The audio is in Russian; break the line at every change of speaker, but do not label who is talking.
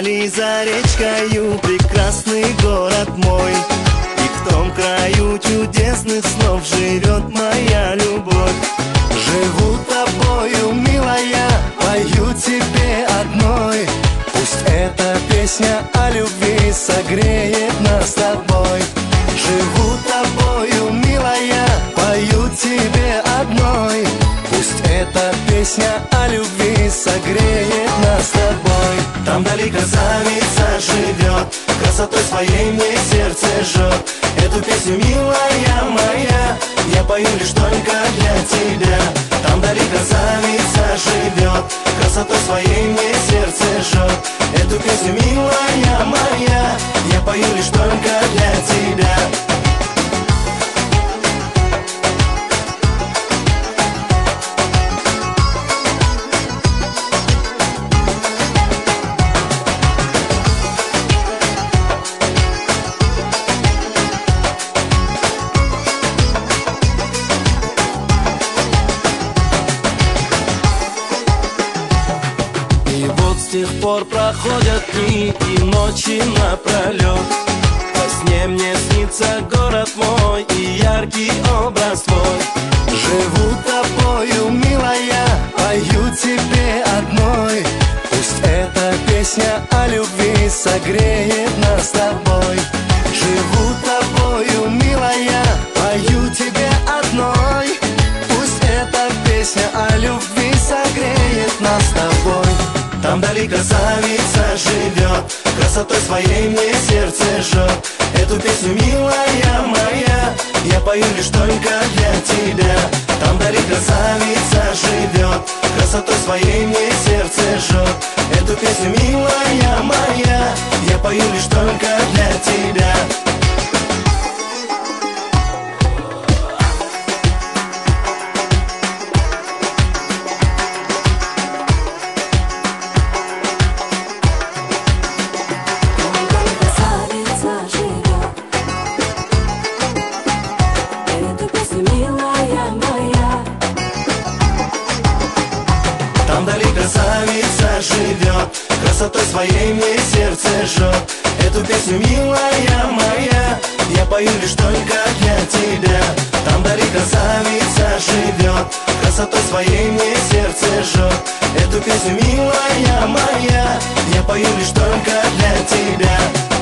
Вдали за речкою прекрасный город мой, и в том краю чудесных снов живет моя любовь. Живу тобою, милая, пою тебе одной. Пусть эта песня о любви согреет нас с тобой. Живу тобою, милая, пою тебе одной. Пусть эта песня о любви согреет нас с тобой. Там вдали красавица живет, красотой своей мне сердце жжет. Эту песню, милая моя, я пою лишь только для тебя. Там вдали красавица живет, красотой своей мне сердце жжет. Эту песню, милая моя, я пою лишь только для тебя. С тех пор проходят дни и ночи напролет. Во сне мне снится город мой и яркий образ твой. Живу тобою, милая, пою тебе одной. Пусть эта песня о любви согреет нас с тобой. Живу тобою, милая, пою тебе одной. Пусть эта песня о любви согреет нас с тобой. Там вдали красавица живет, красотой своей мне сердце жжет. Эту песню, милая моя, я пою лишь только для тебя. Там вдали красавица живет, красотой своей мне сердце жжет. Эту песню, милая моя, я пою лишь только для тебя. Там вдали красавица живет, красотой своей мне сердце жжет. Эту песню, милая моя, я пою лишь только для тебя. Там вдали красавица живет, красотой своей мне сердце жжет. Эту песню, милая моя, я пою лишь только для тебя.